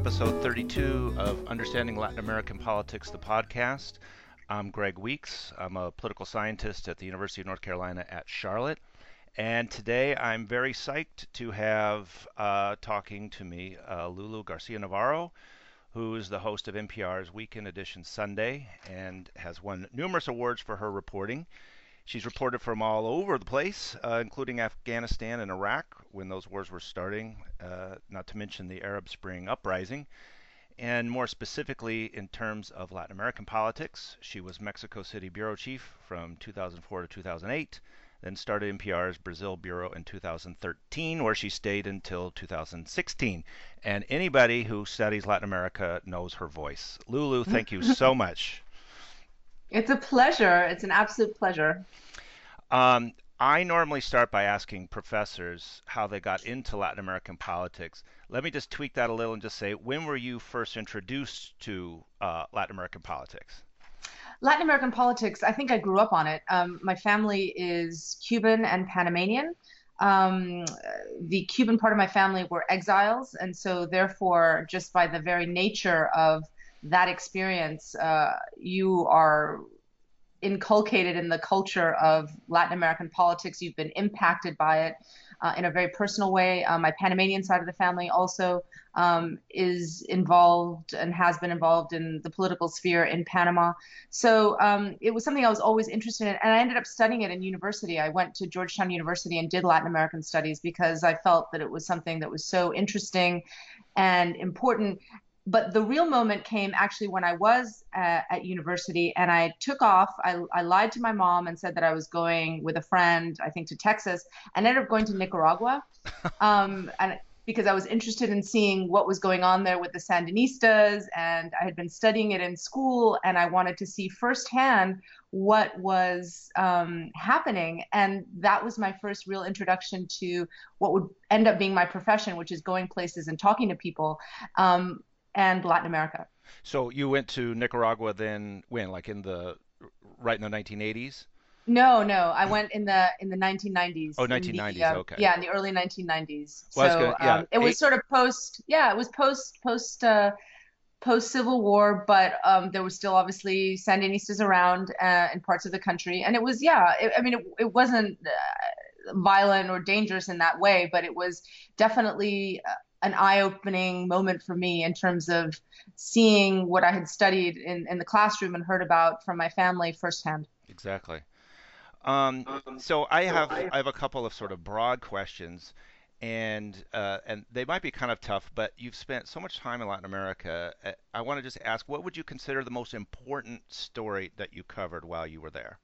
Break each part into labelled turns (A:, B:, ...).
A: episode 32 of Understanding Latin American Politics, the podcast. I'm Greg Weeks. I'm a political scientist at the University of North Carolina at Charlotte. And today I'm very psyched to have talking to me Lulu Garcia Navarro, who is the host of NPR's Weekend Edition Sunday and has won numerous awards for her reporting. She's reported from all over the place, including Afghanistan and Iraq when those wars were starting, not to mention the Arab Spring uprising. And more specifically, in terms of Latin American politics, she was Mexico City bureau chief from 2004 to 2008, then started NPR's Brazil bureau in 2013, where she stayed until 2016. And anybody who studies Latin America knows her voice. Lulu, thank you so much.
B: It's a pleasure. It's an absolute pleasure.
A: I normally start by asking professors how they got into Latin American politics. Let me just tweak that a little and just say, when were you first introduced to Latin American politics?
B: Latin American politics, I think I grew up on it. My family is Cuban and Panamanian. Um, the Cuban part of my family were exiles, and so therefore, just by the very nature of that experience, you are inculcated in the culture of Latin American politics. You've been impacted by it in a very personal way. My Panamanian side of the family also is involved and has been involved in the political sphere in Panama. So it was something I was always interested in, and I ended up studying it in university. I went to Georgetown University and did Latin American studies because I felt that it was something that was so interesting and important. But the real moment came actually when I was at university and I took off. I lied to my mom and said that I was going with a friend, I think to Texas, and ended up going to Nicaragua. And because I was interested in seeing what was going on there with the Sandinistas, and I had been studying it in school, and I wanted to see firsthand what was happening. And that was my first real introduction to what would end up being my profession, which is going places and talking to people. And Latin America.
A: So you went to Nicaragua then when, like right in the 1980s?
B: No, no, I went in the 1990s,
A: Oh,
B: in the
A: 1990s. Okay.
B: yeah, in the early 1990s.
A: Well, I was
B: So
A: gonna, yeah,
B: it was sort of it was post Civil War, but there was still obviously Sandinistas around in parts of the country, and it was I mean it wasn't violent or dangerous in that way, but it was definitely an eye-opening moment for me in terms of seeing what I had studied in the classroom and heard about from my family firsthand.
A: exactly. So I have a couple of sort of broad questions, and they might be kind of tough, but you've spent so much time in Latin America. I want to just ask, what would you consider the most important story that you covered while you were there?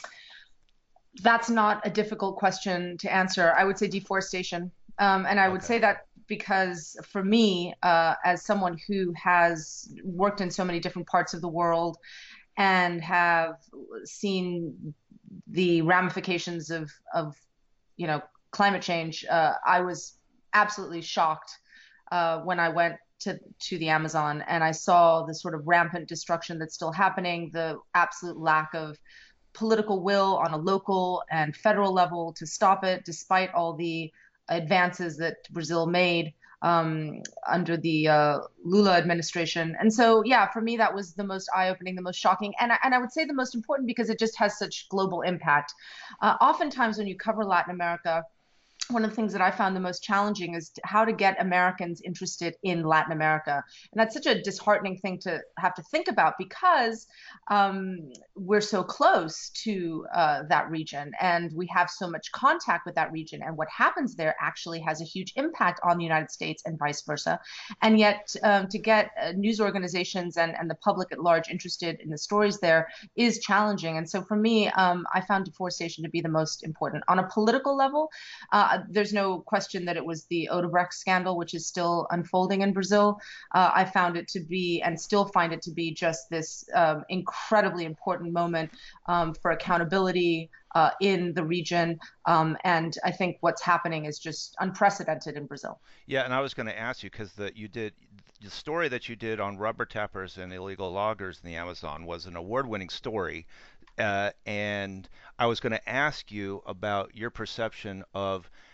B: That's not a difficult question to answer. I would say deforestation. And I would
A: Okay.
B: say that because for me, as someone who has worked in so many different parts of the world and have seen the ramifications of climate change, I was absolutely shocked when I went to the Amazon and I saw the sort of rampant destruction that's still happening, the absolute lack of political will on a local and federal level to stop it, despite all the advances that Brazil made under the Lula administration. And so, yeah, for me, that was the most eye-opening, the most shocking, and I would say the most important because it just has such global impact. Oftentimes, when you cover Latin America, one of the things that I found the most challenging is how to get Americans interested in Latin America. And that's such a disheartening thing to have to think about because we're so close to that region and we have so much contact with that region. And what happens there actually has a huge impact on the United States and vice versa. And yet to get news organizations and the public at large interested in the stories there is challenging. And so for me, I found deforestation to be the most important. On a political level, there's no question that it was the Odebrecht scandal, which is still unfolding in Brazil. I found it to be, and still find it to be, just this incredibly important moment for accountability in the region. And I think what's happening is just unprecedented in Brazil.
A: Yeah, and I was going to ask you because the story that you did on rubber tappers and illegal loggers in the Amazon was an award-winning story, and I was going to ask you about your perception of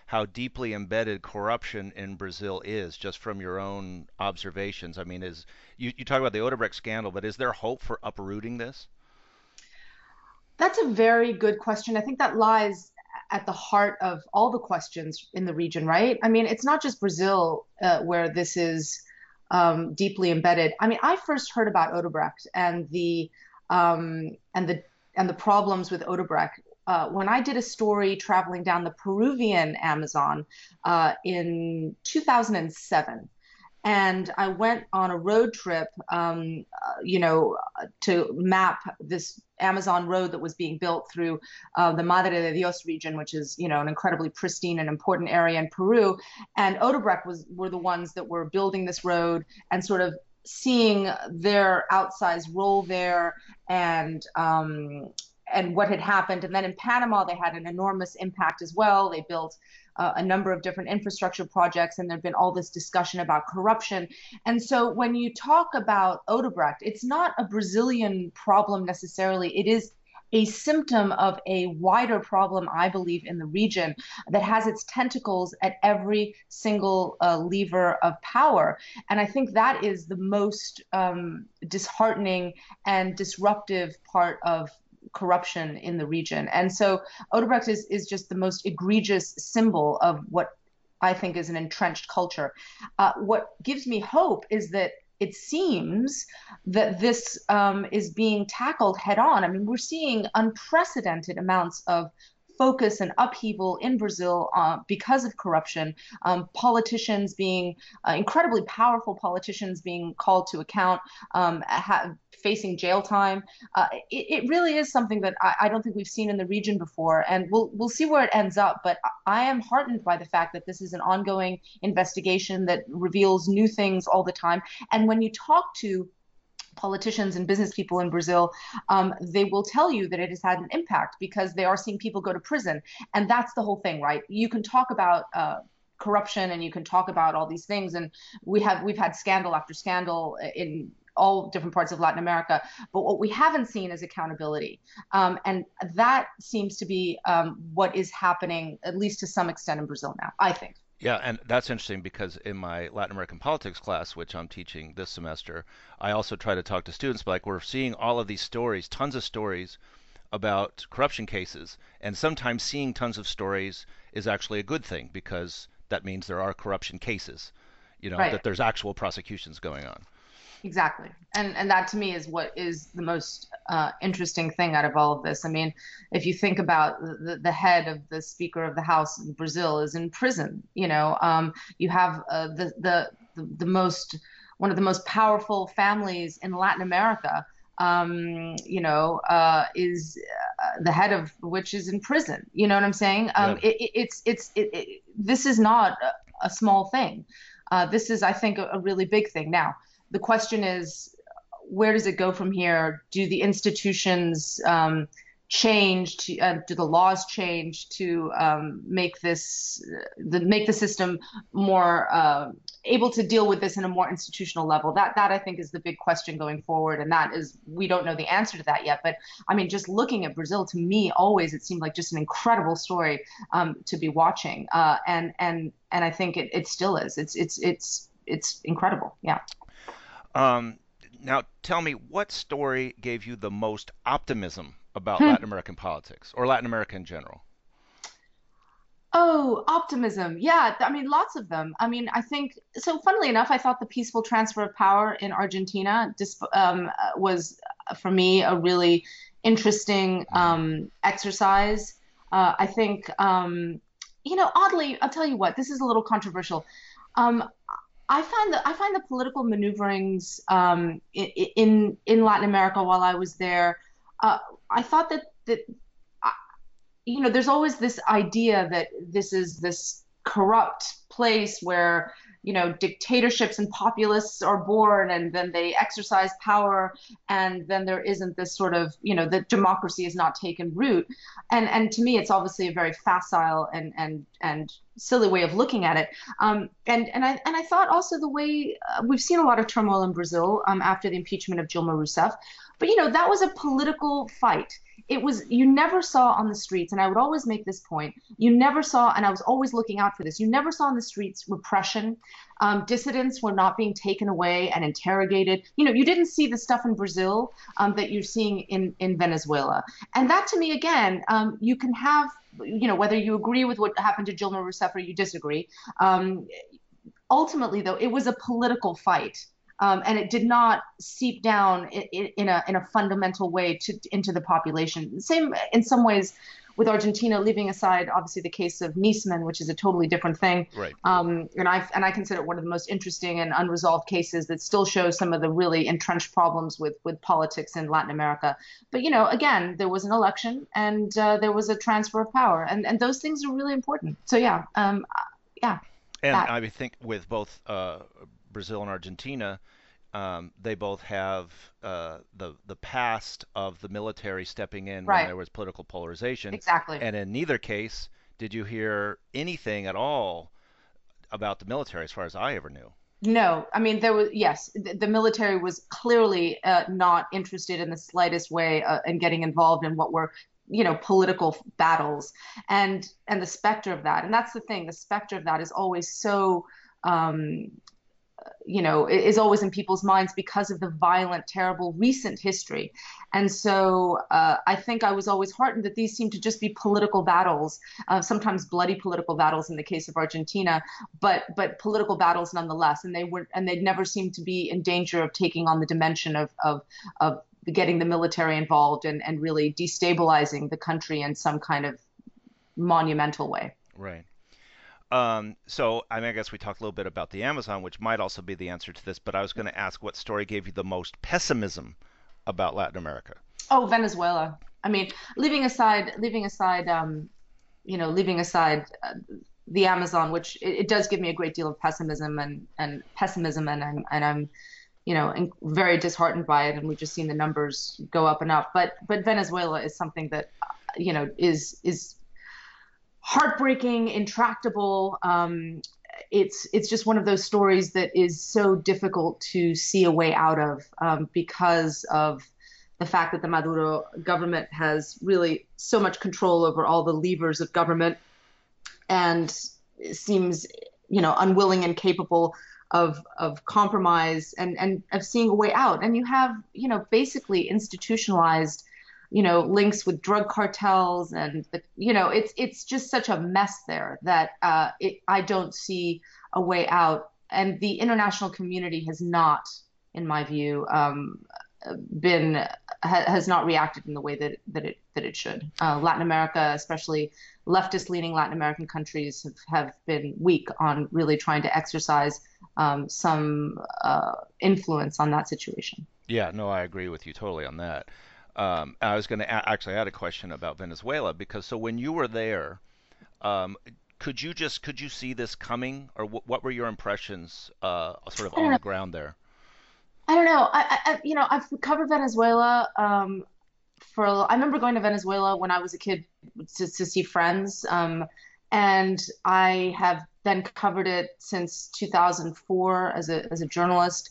A: how deeply embedded corruption in Brazil is, just from your own observations? I mean, you talk about the Odebrecht scandal, but is there hope for uprooting this?
B: That's a very good question. I think that lies at the heart of all the questions in the region, right? I mean, it's not just Brazil where this is deeply embedded. I mean, I first heard about Odebrecht um, and the and the problems with Odebrecht when I did a story traveling down the Peruvian Amazon in 2007. And I went on a road trip, to map this Amazon road that was being built through the Madre de Dios region, which is, an incredibly pristine and important area in Peru. And Odebrecht were the ones that were building this road and sort of seeing their outsized role there and what had happened. And then in Panama, they had an enormous impact as well. They built a number of different infrastructure projects, and there'd been all this discussion about corruption. And so when you talk about Odebrecht, it's not a Brazilian problem necessarily. It is a symptom of a wider problem, I believe, in the region that has its tentacles at every single lever of power. And I think that is the most disheartening and disruptive part of corruption in the region. And so Odebrecht is just the most egregious symbol of what I think is an entrenched culture. What gives me hope is that it seems that this is being tackled head on. I mean, we're seeing unprecedented amounts of focus and upheaval in Brazil because of corruption, politicians being incredibly powerful politicians being called to account, facing jail time. It really is something that I don't think we've seen in the region before, and we'll see where it ends up. But I am heartened by the fact that this is an ongoing investigation that reveals new things all the time. And when you talk to politicians and business people in Brazil, they will tell you that it has had an impact because they are seeing people go to prison. And that's the whole thing, right? You can talk about corruption and you can talk about all these things. And we've had scandal after scandal in all different parts of Latin America. But what we haven't seen is accountability. And that seems to be what is happening, at least to some extent in Brazil now, I think.
A: Yeah, and that's interesting because in my Latin American politics class, which I'm teaching this semester, I also try to talk to students, like we're seeing all of these stories, tons of stories about corruption cases, and sometimes seeing tons of stories is actually a good thing because that means there are corruption cases,
B: Right.
A: that there's actual prosecutions going on.
B: Exactly. And that to me is what is the most interesting thing out of all of this. I mean, if you think about the head of the Speaker of the House in Brazil is in prison, you have the most one of the most powerful families in Latin America, is the head of which is in prison. You know what I'm saying?
A: Yeah.
B: This is not a small thing. This is, I think, a really big thing. Now, the question is, where does it go from here? Do the institutions change? Do the laws change to make the system more able to deal with this in a more institutional level? That I think is the big question going forward, and that is we don't know the answer to that yet. But I mean, just looking at Brazil, to me, always it seemed like just an incredible story to be watching, and I think it still is. It's incredible. Yeah.
A: Um, Now, tell me, what story gave you the most optimism about Latin American politics or Latin America in general?
B: Oh, optimism. Yeah, I mean, lots of them. I mean, I think so. Funnily enough, I thought the peaceful transfer of power in Argentina was, for me, a really interesting
A: Hmm.
B: exercise. I think, oddly, I'll tell you what. This is a little controversial. Um, I find the political maneuverings in Latin America while I was there. Uh, I thought that there's always this idea that this is this corrupt place where, dictatorships and populists are born and then they exercise power and then there isn't this sort of, that democracy has not taken root. And to me, it's obviously a very facile and silly way of looking at it. And I thought also the way we've seen a lot of turmoil in Brazil after the impeachment of Dilma Rousseff. But that was a political fight. It was, you never saw on the streets, and I would always make this point, you never saw, and I was always looking out for this, you never saw on the streets repression. Dissidents were not being taken away and interrogated. You didn't see the stuff in Brazil that you're seeing in Venezuela. And that to me, again, you can have, whether you agree with what happened to Dilma Rousseff or you disagree. Ultimately, though, it was a political fight. And it did not seep down in a fundamental way into the population. Same in some ways with Argentina, leaving aside obviously the case of Niesman, which is a totally different thing.
A: Right.
B: And I consider it one of the most interesting and unresolved cases that still shows some of the really entrenched problems with politics in Latin America. But again, there was an election and there was a transfer of power, and those things are really important. So yeah.
A: And
B: That.
A: I think with both Brazil and Argentina, they both have the past of the military stepping in when
B: Right.
A: there was political polarization.
B: Exactly.
A: And in neither case did you hear anything at all about the military, as far as I ever knew.
B: No, I mean, there was, yes, the military was clearly not interested in the slightest way in getting involved in what were, political battles, and the specter of that. And that's the thing, the specter of that is always so, um, is always in people's minds because of the violent, terrible recent history. And so I think I was always heartened that these seem to just be political battles, sometimes bloody political battles in the case of Argentina, but political battles nonetheless. And they never seemed to be in danger of taking on the dimension of getting the military involved and really destabilizing the country in some kind of monumental way.
A: Right. So, I mean, I guess we talked a little bit about the Amazon, which might also be the answer to this, but I was going to ask what story gave you the most pessimism about Latin America?
B: Oh, Venezuela. I mean, leaving aside the Amazon, which it does give me a great deal of pessimism and pessimism, and I'm very disheartened by it, and we've just seen the numbers go up and up. But Venezuela is something that is heartbreaking, intractable. It's just one of those stories that is so difficult to see a way out of because of the fact that the Maduro government has really so much control over all the levers of government and seems, unwilling and capable of compromise and of seeing a way out. And you have, basically institutionalized, links with drug cartels and it's just such a mess there that I don't see a way out. And the international community has not, in my view, has not reacted in the way that it should. Latin America, especially leftist-leaning Latin American countries, have been weak on really trying to exercise some influence on that situation.
A: Yeah, no, I agree with you totally on that. I was going to actually add a question about Venezuela because so when you were there, um, could you see this coming, or what were your impressions, sort of
B: I don't
A: on
B: know.
A: the ground there?
B: I don't know. I've covered Venezuela I remember going to Venezuela when I was a kid to see friends, and I have then covered it since 2004 as a journalist.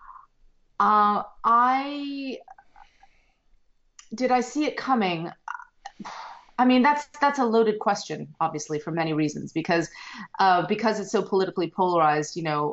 B: I Did I see it coming? I mean, that's a loaded question, obviously, for many reasons, because it's so politically polarized.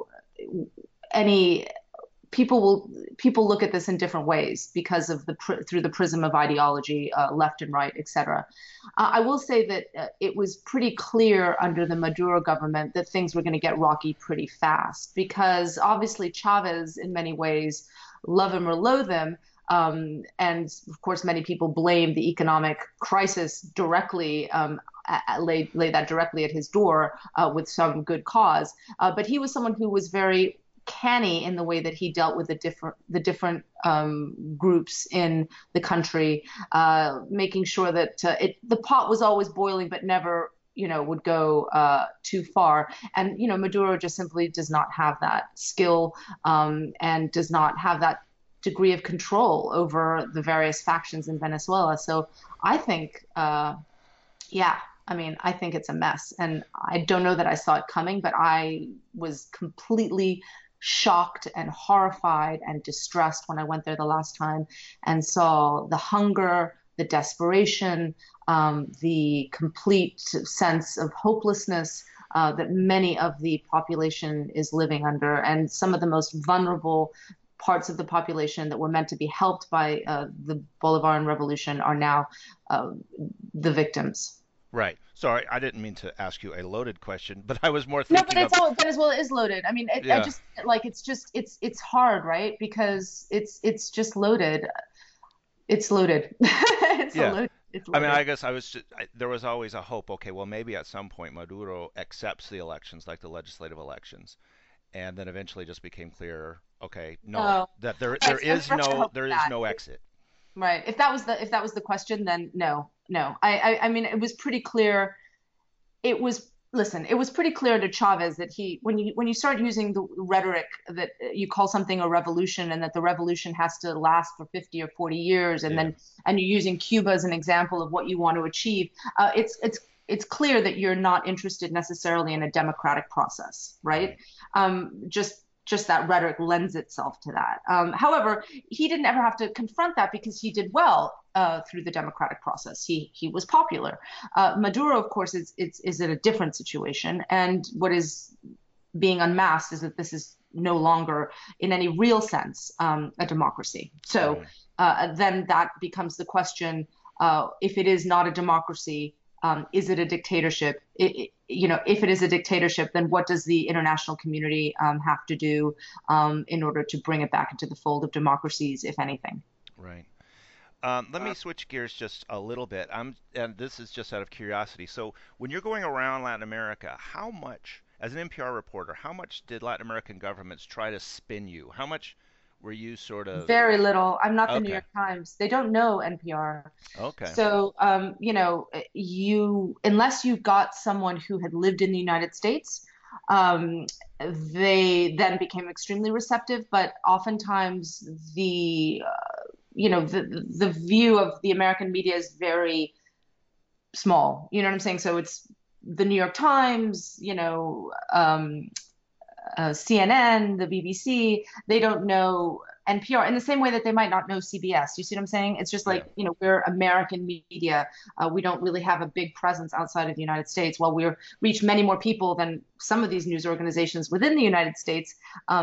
B: Any people look at this in different ways because of through the prism of ideology, left and right, etc. I will say that it was pretty clear under the Maduro government that things were going to get rocky pretty fast because obviously Chavez, in many ways, love him or loathe him. And of course, many people blame the economic crisis directly, lay that directly at his door with some good cause. But he was someone who was very canny in the way that he dealt with the different groups in the country, making sure that the pot was always boiling, but never would go too far. And Maduro just simply does not have that skill and does not have that degree of control over the various factions in Venezuela. So I think, yeah, I mean, I think it's a mess. And I don't know that I saw it coming, but I was completely shocked and horrified and distressed when I went there the last time and saw the hunger, the desperation, the complete sense of hopelessness that many of the population is living under, and some of the most vulnerable parts of the population that were meant to be helped by the Bolivarian Revolution are now uh, the victims.
A: Right. Sorry, I didn't mean to ask you a loaded question, but I was more
B: No, but
A: thinking of,
B: Venezuela is loaded. I mean, I
A: yeah,
B: just like it's hard, right? Because it's just loaded. It's loaded. It's a
A: yeah.
B: load. It's
A: I mean,
B: loaded.
A: I guess there was always a hope. Okay, well, maybe at some point Maduro accepts the elections, like the legislative elections, and then eventually just became clear. Okay, no,
B: No,
A: that there
B: right.
A: there
B: So
A: is
B: let's not
A: no
B: hope for
A: there is
B: that.
A: no exit.
B: Right. If that was the question, then no, no. I mean, it was pretty clear. Listen, it was pretty clear to Chavez that when you start using the rhetoric that you call something a revolution and that the revolution has to last for 50 or 40 years,
A: Yeah,
B: and you're using Cuba as an example of what you want to achieve, it's clear that you're not interested necessarily in a democratic process, right?
A: right.
B: Just that rhetoric lends itself to that. However, he didn't ever have to confront that because he did well through the democratic process. He was popular. Maduro, of course, is in a different situation, and what is being unmasked is that this is no longer, in any real sense, a democracy. So
A: Right.
B: then that becomes the question: if it is not a democracy, is it a dictatorship? If it is a dictatorship, then what does the international community have to do in order to bring it back into the fold of democracies, if anything?
A: Right. Let me switch gears just a little bit. And this is just out of curiosity. So, when you're going around Latin America, how much, as an NPR reporter, how much did Latin American governments try to spin you? How much were you sort of,
B: Very little. I'm not the New
A: okay,
B: York Times. They don't know NPR.
A: okay,
B: So, unless you got someone who had lived in the United States, um, they then became extremely receptive. But oftentimes, the view of the American media is very small. You know what I'm saying? So it's the New York Times, CNN, the BBC, they don't know NPR in the same way that they might not know CBS. You see what I'm saying? It's just
A: yeah,
B: like, we're American media. We don't really have a big presence outside of the United States. While we reach many more people than some of these news organizations within the United States,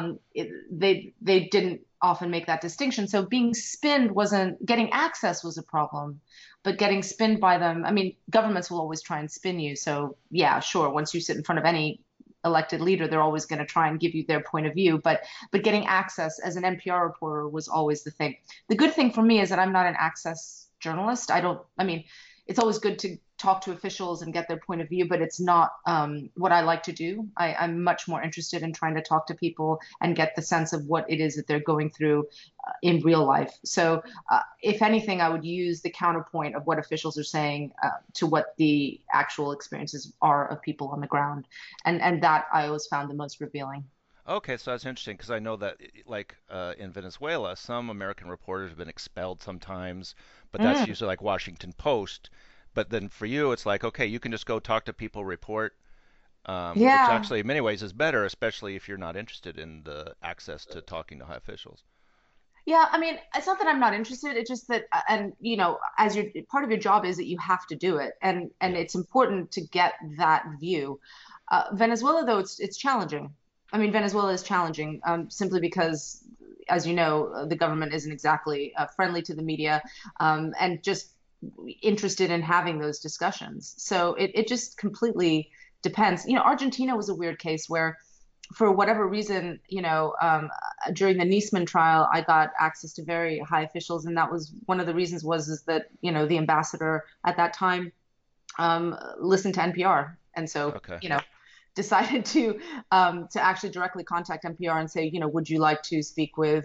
B: they didn't often make that distinction. So being spinned wasn't, getting access was a problem, but getting spinned by them, I mean, governments will always try and spin you. So yeah, sure, once you sit in front of any elected leader, they're always going to try and give you their point of view. But getting access as an NPR reporter was always the thing. The good thing for me is that I'm not an access journalist. I mean, it's always good to talk to officials and get their point of view, but it's not what I like to do. I'm much more interested in trying to talk to people and get the sense of what it is that they're going through in real life. So, if anything, I would use the counterpoint of what officials are saying to what the actual experiences are of people on the ground, and that I always found the most revealing.
A: okay. So that's interesting because I know that, like in Venezuela, some American reporters have been expelled sometimes, but that's
B: Mm,
A: usually like Washington Post. But then for you, it's like, okay, you can just go talk to people, report, which
B: yeah.
A: actually in many ways is better, especially if you're not interested in the access to talking to high officials.
B: Yeah, I mean, it's not that I'm not interested. It's just that, and as your part of your job is that you have to do it, and
A: Yeah.
B: it's important to get that view. Venezuela, though, it's challenging. I mean, Venezuela is challenging simply because, as you know, the government isn't exactly friendly to the media, and just interested in having those discussions. So it just completely depends. Argentina was a weird case where for whatever reason, during the Niesman trial, I got access to very high officials, and that was one of the reasons was is that the ambassador at that time listened to NPR, and so
A: Okay.
B: decided to actually directly contact NPR and say, would you like to speak with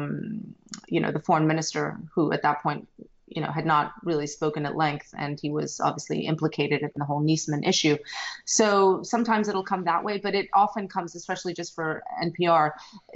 B: the foreign minister, who at that point had not really spoken at length, and he was obviously implicated in the whole Niesman issue. So sometimes it'll come that way, but it often comes, especially just for NPR,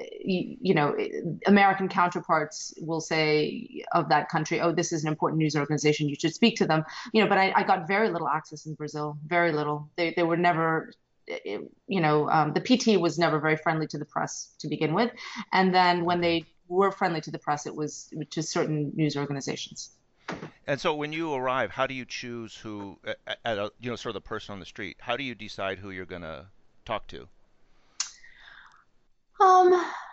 B: American counterparts will say of that country, oh, this is an important news organization, you should speak to them. But I got very little access in Brazil, very little. They were never the PT was never very friendly to the press to begin with, and then when
A: Okay.
B: they were friendly to the press, it was to certain news organizations.
A: And so when you arrive, how do you choose who, at a, sort of the person on the street, how do you decide who you're going to talk to?
B: Um,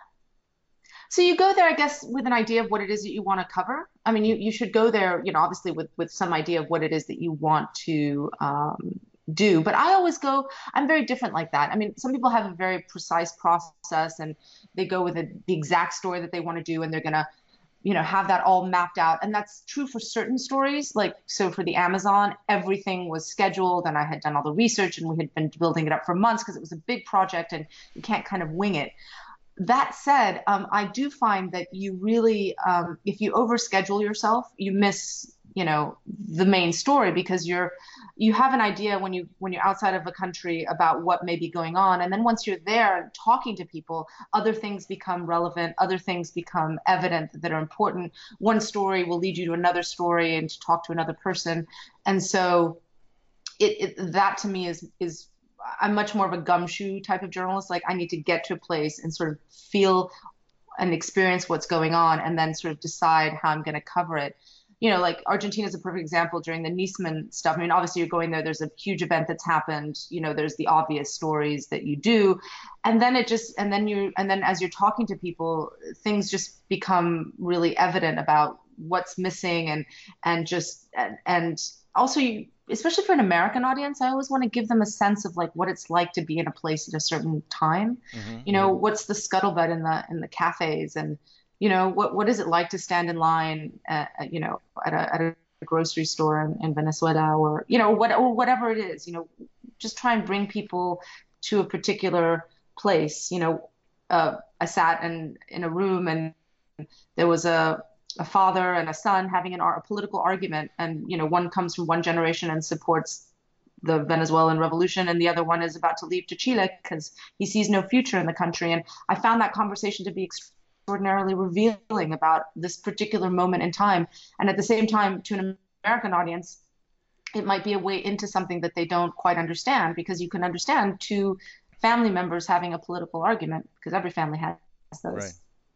B: So you go there, I guess, with an idea of what it is that you want to cover. I mean, you should go there, obviously with some idea of what it is that you want to do. But I always go, I'm very different like that. I mean, some people have a very precise process and they go with the exact story that they want to do and they're going to, have that all mapped out. And that's true for certain stories. Like, so for the Amazon, everything was scheduled and I had done all the research and we had been building it up for months because it was a big project and you can't kind of wing it. That said, I do find that you really, if you overschedule yourself, you miss, the main story because you have an idea when you're outside of a country about what may be going on, and then once you're there and talking to people, other things become relevant, other things become evident that are important. One story will lead you to another story and to talk to another person, and so that to me is I'm much more of a gumshoe type of journalist. Like I need to get to a place and sort of feel and experience what's going on and then sort of decide how I'm going to cover it. Like Argentina is a perfect example during the Niesman stuff. I mean, obviously you're going there, there's a huge event that's happened, there's the obvious stories that you do. And then and then as you're talking to people, things just become really evident about what's missing and also especially for an American audience, I always want to give them a sense of like what it's like to be in a place at a certain time. What's the scuttlebutt in the cafes, and what is it like to stand in line, at a grocery store in Venezuela, or or whatever it is. Just try and bring people to a particular place. I sat in a room and there was a father and a son having a political argument, and one comes from one generation and supports the Venezuelan revolution, and the other one is about to leave to Chile because he sees no future in the country. And I found that conversation to be extraordinarily revealing about this particular moment in time. And at the same time, to an American audience, it might be a way into something that they don't quite understand, because you can understand two family members having a political argument because every family has
A: Right.
B: those.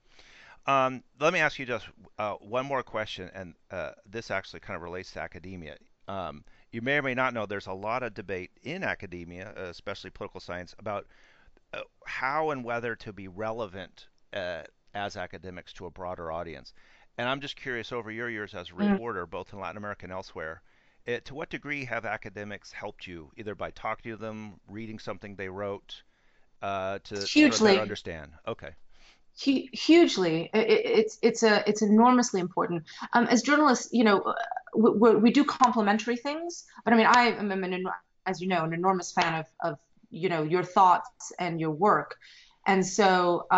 A: Let me ask you just one more question, and this actually kind of relates to academia. You may or may not know there's a lot of debate in academia, especially political science, about how and whether to be relevant as academics to a broader audience. And I'm just curious, over your years as a
B: Mm.
A: reporter, both in Latin America and elsewhere, to what degree have academics helped you, either by talking to them, reading something they wrote, to sort of better
B: Hugely.
A: understand? Okay.
B: Hugely. It's enormously important. As journalists, we do complementary things, but I mean, I am as you know, an enormous fan of your thoughts and your work, and so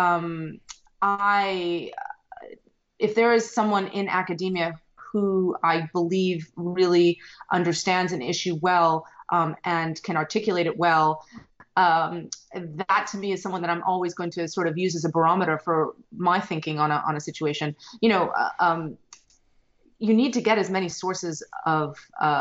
B: I if there is someone in academia who I believe really understands an issue well, and can articulate it well, that to me is someone that I'm always going to sort of use as a barometer for my thinking on a situation. You need to get as many sources of,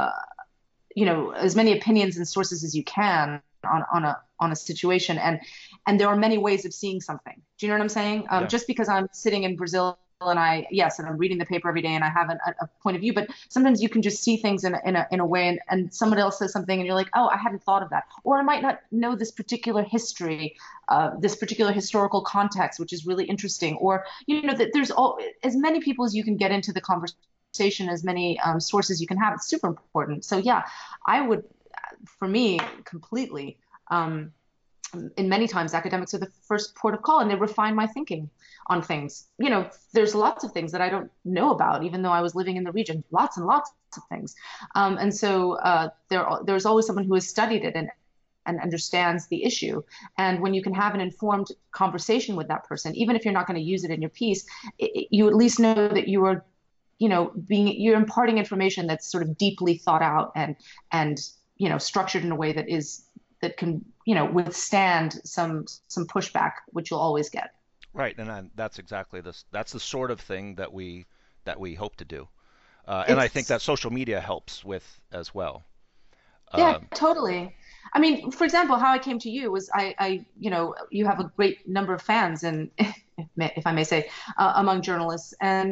B: as many opinions and sources as you can on a situation, and there are many ways of seeing something. Do you know what I'm saying?
A: Yeah.
B: Just because I'm sitting in Brazil and and I'm reading the paper every day and I have a point of view, but sometimes you can just see things in a way, and someone else says something and you're like, oh, I hadn't thought of that, or I might not know this particular history, this particular historical context, which is really interesting, or that there's as many people as you can get into the conversation, as many sources you can have. It's super important. So yeah, I would, for me, completely. In many times academics are the first port of call and they refine my thinking on things. There's lots of things that I don't know about, even though I was living in the region, lots and lots of things. And so there's always someone who has studied it and understands the issue. And when you can have an informed conversation with that person, even if you're not going to use it in your piece, you at least know that you are, you're imparting information that's sort of deeply thought out and structured in a way that can withstand some pushback, which you'll always get.
A: Right, and that's exactly this. That's the sort of thing that we hope to do, and I think
B: It's
A: that social media helps with as well.
B: Yeah,
A: Um,
B: totally. I mean, for example, how I came to you was you have a great number of fans, and if I may say, among journalists, and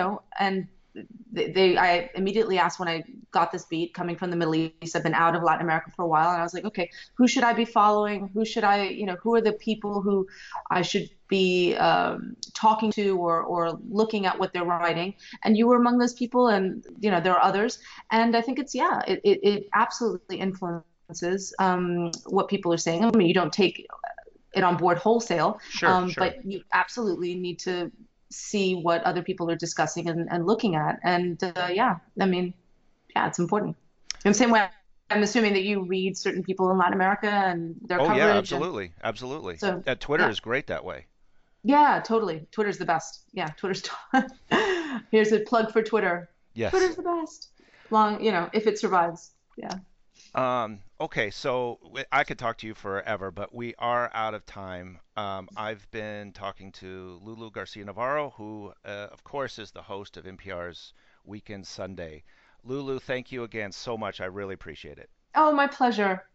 B: I immediately asked when I got this beat coming from the Middle East. I've been out of Latin America for a while, and I was like, okay, who should I be following? Who are the people who I should be talking to or looking at what they're writing? And you were among those people, and there are others. And I think it absolutely influences what people are saying. I mean, you don't take it on board wholesale,
A: sure, sure.
B: but you absolutely need to see what other people are discussing and looking at. And yeah, I mean, yeah, it's important. In the same way, I'm assuming that you read certain people in Latin America and their
A: Oh yeah,
B: coverage. And
A: absolutely, absolutely.
B: so,
A: Twitter
B: yeah,
A: is great that way.
B: yeah, totally. Twitter's the best. Yeah, Twitter's. Here's a plug for Twitter.
A: Yes.
B: Twitter's the best. If it survives. Yeah.
A: Okay, so I could talk to you forever, but we are out of time. I've been talking to Lulu Garcia Navarro, who, of course, is the host of NPR's Weekend Sunday. Lulu, thank you again so much. I really appreciate it.
B: Oh, my pleasure.